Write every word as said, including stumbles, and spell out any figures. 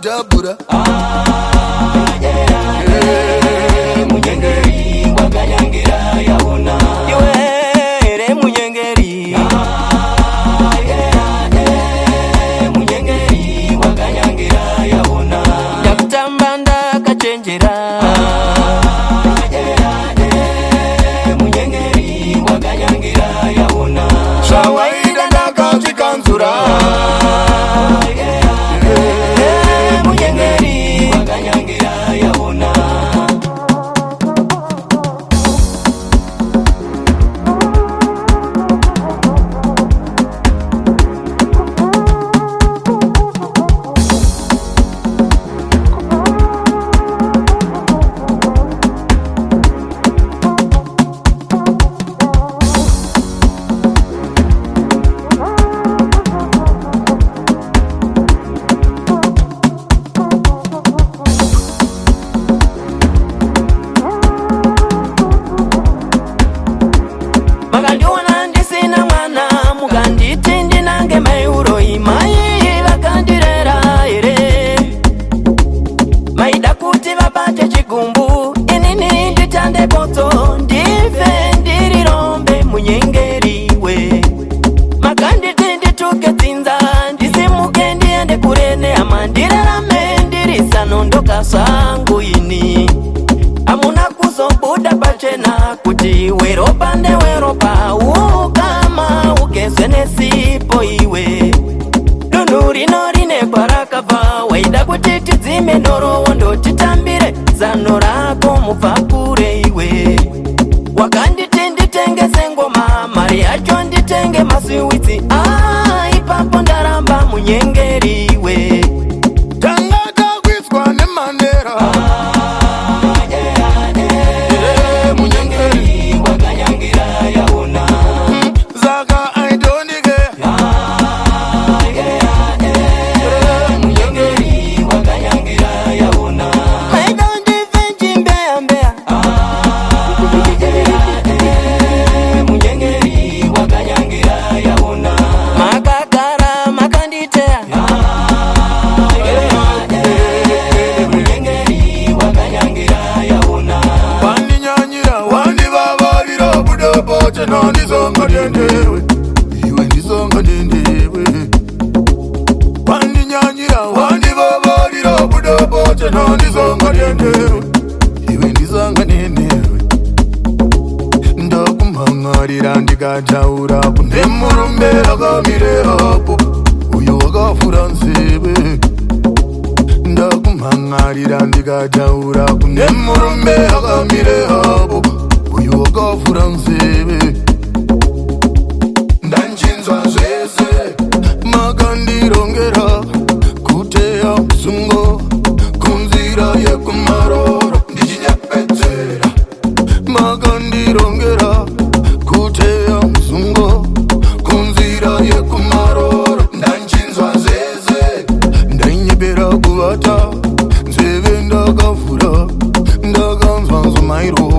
dabura munyengeri wakanyangira yaona iwe munyengeri munyengeri wakanyangira yaona ndakutamba ndakachenjera munyengeri wakanyangira yaona shawaida ndakachikanzura munyengeri wakanyangira yaona makandiona ndisina mwana mukanditi ndinange mauro imai vakandirera here maida kuti vabate chigumbu inini nditande poto ndife ndirirombe munyengeriwe makanditi ndituke dzinza ndisimuke ndiende kurene ama ndirarame ndirisanoondoka sangu ini amuna kuzobuda pachena kuti weropa ndeweropa ukama ugezwe nesipo iwe dunhu rino rine kwarakabva waida kuti tidzime ndorowo ndotitambire zano rako mubva kure iwe wakanditi nditengese ngoma mari yacho nditenge masiwitsi a ipapo ndaramba munyengeriwe tanga takwitswa nemanera munyengeri wakanyangira yaona zaka aidonike munyengeri wakanyangira yaona maida ndife njimbeyambeya munyengeri wakanyangira yaona makagara makanditeya munyengeri wakanyangira yaona wandinyanyira wandivavarira budobo chena ndizonga dendewe iwe ndizonga dendewe wandinyanyira wandivavarira budobo chena ndizonga dendewe iwe ndizonga dendewe ndakumhangarira ndikataura kune murume akamire apo uyo wakafura nzeve ndakumhangarira ndikataura kune murume akamire apo uyo wakafura nzeve ndanchinzwa zvese makandirongera kuteya musungo kunzira yekumaroro ndichinyepedzera makandirongera kuteya musungo kunzira yekumaroro ndanchinzwa zvese ndainyepera kuvata nzeve ndakavhura ndakanzwa nzomairo